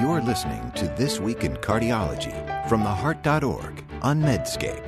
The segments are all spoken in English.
You're listening to This Week in Cardiology from theheart.org on Medscape.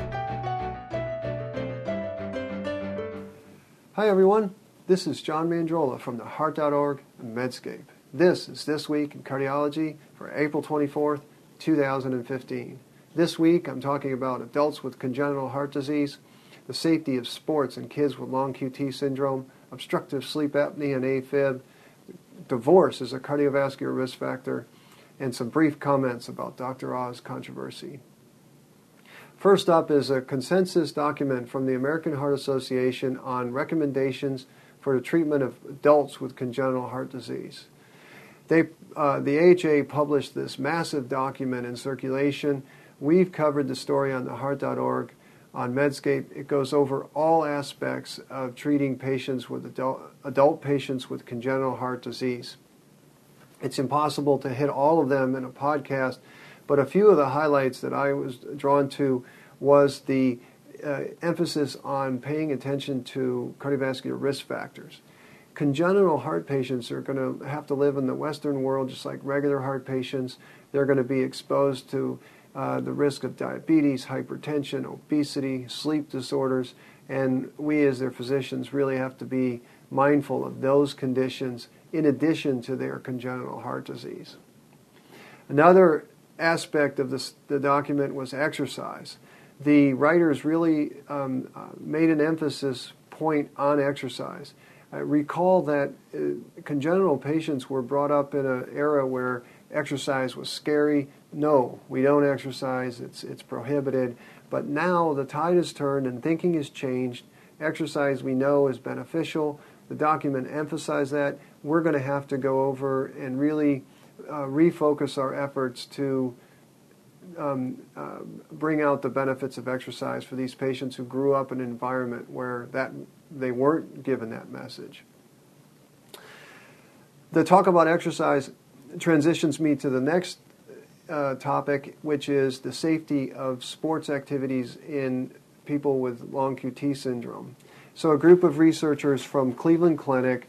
Hi everyone, this is John Mandrola from theheart.org and Medscape. This is This Week in Cardiology for April 24th, 2015. This week I'm talking about adults with congenital heart disease, the safety of sports in kids with long QT syndrome, obstructive sleep apnea and AFib, divorce is a cardiovascular risk factor, and some brief comments about Dr. Oz controversy. First up is a consensus document from the American Heart Association on recommendations for the treatment of adults with congenital heart disease. The AHA published this massive document in circulation. We've covered the story on theheart.org on Medscape. It goes over all aspects of treating patients with adult patients with congenital heart disease. It's impossible to hit all of them in a podcast, but a few of the highlights that I was drawn to was the emphasis on paying attention to cardiovascular risk factors. Congenital heart patients are going to have to live in the Western world just like regular heart patients. They're going to be exposed to the risk of diabetes, hypertension, obesity, sleep disorders, and we as their physicians really have to be mindful of those conditions in addition to their congenital heart disease. Another aspect of the document was exercise. The writers really made an emphasis point on exercise. Recall that congenital patients were brought up in an era where exercise was scary. No, we don't exercise. It's prohibited. But now the tide has turned and thinking has changed. Exercise we know is beneficial. The document emphasized that. We're going to have to go over and really refocus our efforts to bring out the benefits of exercise for these patients who grew up in an environment where they weren't given that message. The talk about exercise transitions me to the next topic, which is the safety of sports activities in people with long QT syndrome. So a group of researchers from Cleveland Clinic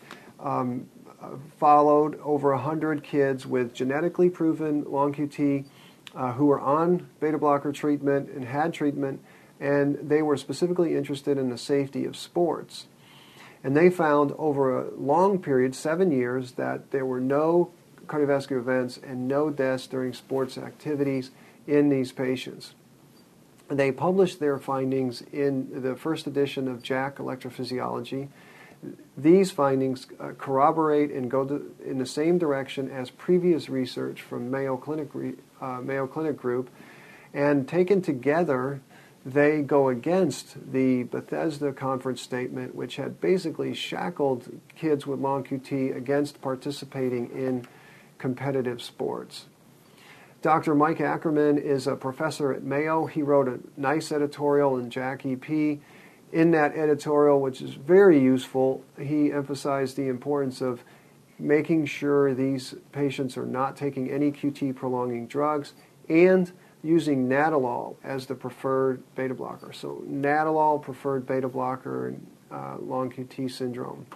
followed over 100 kids with genetically proven long QT who were on beta blocker treatment and had treatment, and they were specifically interested in the safety of sports. And they found over a long period, 7 years, that there were no cardiovascular events and no deaths during sports activities in these patients. They published their findings in the first edition of JACC Electrophysiology. These findings corroborate and go in the same direction as previous research from Mayo Clinic Group, and taken together, they go against the Bethesda Conference statement, which had basically shackled kids with long QT against participating in competitive sports. Dr. Mike Ackerman is a professor at Mayo. He wrote a nice editorial in JACC EP. In that editorial, which is very useful, he emphasized the importance of making sure these patients are not taking any QT prolonging drugs and using Nadolol as the preferred beta blocker. So Nadolol, preferred beta blocker in long QT syndrome.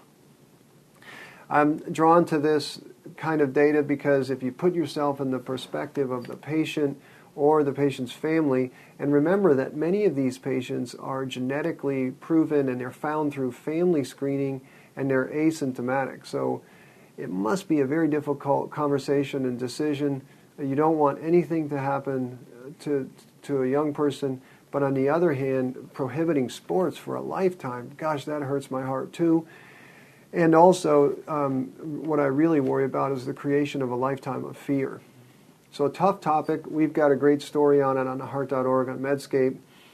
I'm drawn to this kind of data because if you put yourself in the perspective of the patient or the patient's family, and remember that many of these patients are genetically proven and they're found through family screening and they're asymptomatic. So it must be a very difficult conversation and decision. You don't want anything to happen to a young person, but on the other hand, prohibiting sports for a lifetime, gosh, that hurts my heart too. And also, what I really worry about is the creation of a lifetime of fear. So a tough topic. We've got a great story on it on theheart.org on Medscape.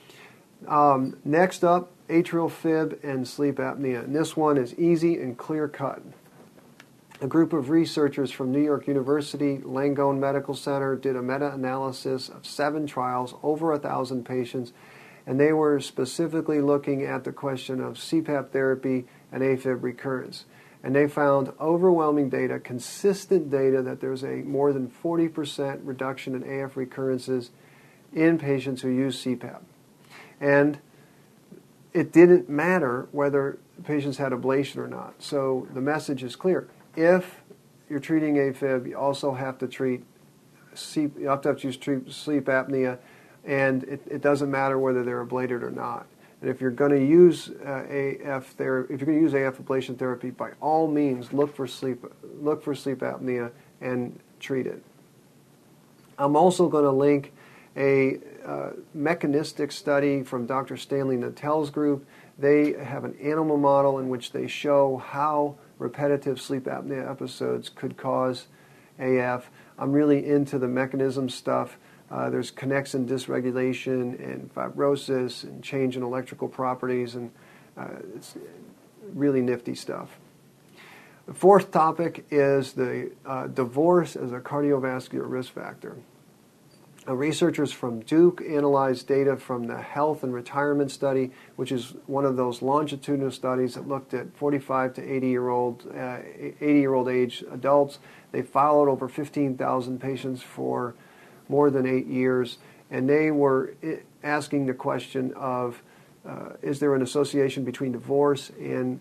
Next up, atrial fib and sleep apnea. And this one is easy and clear-cut. A group of researchers from New York University, Langone Medical Center, did a meta-analysis of 7 trials, over 1,000 patients, and they were specifically looking at the question of CPAP therapy and AFib recurrence. And they found overwhelming data, consistent data, that there's a more than 40% reduction in AF recurrences in patients who use CPAP. And it didn't matter whether patients had ablation or not. So the message is clear. If you're treating AFib, you also have to treat sleep apnea, and it doesn't matter whether they're ablated or not. And if you're going to use AF ablation therapy, by all means look for sleep apnea and treat it. I'm also going to link a mechanistic study from Dr. Stanley Nattel's group. They have an animal model in which they show how repetitive sleep apnea episodes could cause AF. I'm really into the mechanism stuff. There's connexin dysregulation and fibrosis and change in electrical properties, and it's really nifty stuff. The fourth topic is the divorce as a cardiovascular risk factor. Researchers from Duke analyzed data from the Health and Retirement Study, which is one of those longitudinal studies that looked at 45 to 80-year-old age adults. They followed over 15,000 patients for more than 8 years, and they were asking the question of, is there an association between divorce and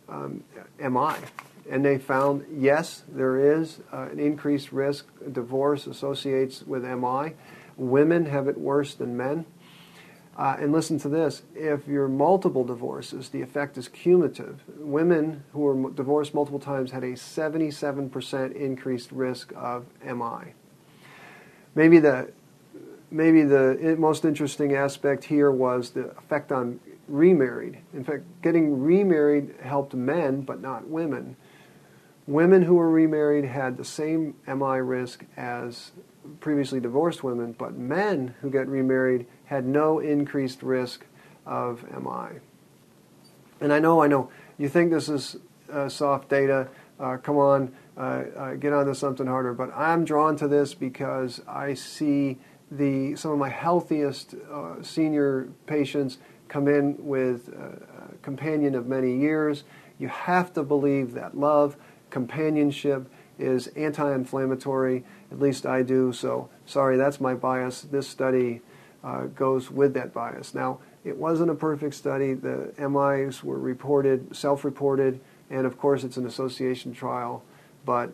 MI? And they found, yes, there is an increased risk. Divorce associates with MI. Women have it worse than men. And listen to this. If you're multiple divorces, the effect is cumulative. Women who were divorced multiple times had a 77% increased risk of MI. Maybe the most interesting aspect here was the effect on remarried. In fact, getting remarried helped men, but not women. Women who were remarried had the same MI risk as previously divorced women, but men who get remarried had no increased risk of MI. And I know, you think this is soft data. Come on, get onto something harder. But I'm drawn to this because I see some of my healthiest senior patients come in with a companion of many years. You have to believe that love, companionship is anti-inflammatory, at least I do, so sorry, that's my bias. This study goes with that bias. Now, it wasn't a perfect study. The MIs were reported, self-reported, and of course it's an association trial, but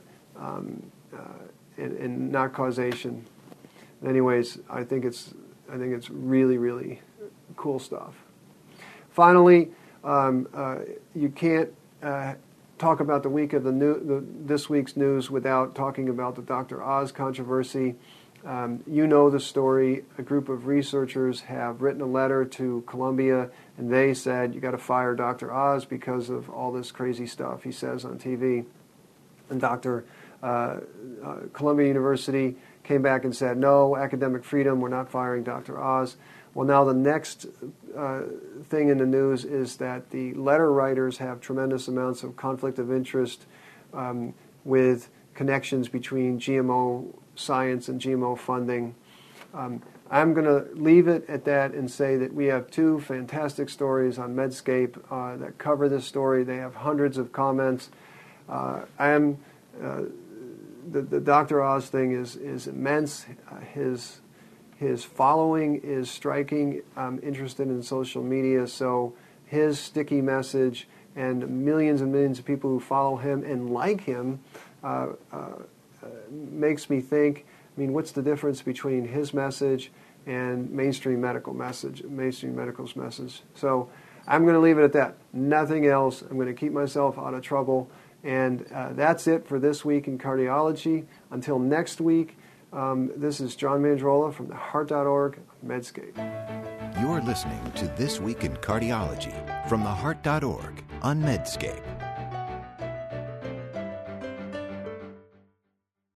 and not causation. Anyways, I think it's really, really cool stuff. Finally, you can't talk about the week of this week's news without talking about the Dr. Oz controversy. You know the story. A group of researchers have written a letter to Columbia, and they said, you got to fire Dr. Oz because of all this crazy stuff he says on TV. And Columbia University came back and said, no, academic freedom, we're not firing Dr. Oz. Well, now the next thing in the news is that the letter writers have tremendous amounts of conflict of interest with connections between GMO science and GMO funding. I'm going to leave it at that and say that we have two fantastic stories on Medscape that cover this story. They have hundreds of comments. The Dr. Oz thing is immense. His following is striking. I'm interested in social media, so his sticky message and millions and millions of people who follow him and like him makes me think, what's the difference between his message and mainstream medical's message? So I'm going to leave it at that. Nothing else. I'm going to keep myself out of trouble. And that's it for This Week in Cardiology. Until next week, this is John Mandrola from the Heart.org Medscape. You're listening to This Week in Cardiology from the Heart.org on Medscape.